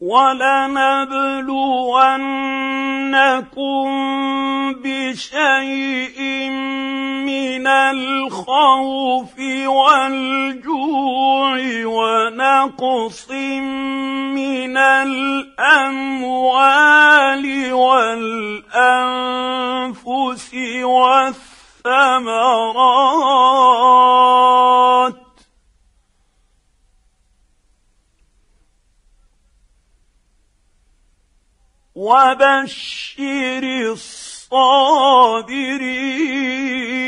وَلَنَبْلُوَنَّكُم بِشَيْءٍ مِّنَ الْخَوْفِ وَالْجُوعِ وَنَقْصٍ مِّنَ الْأَمْوَالِ وَالْأَنفُسِ وَالثَّمَرَاتِ ۗ وَبَشِّرِ الصَّابِرِينَ.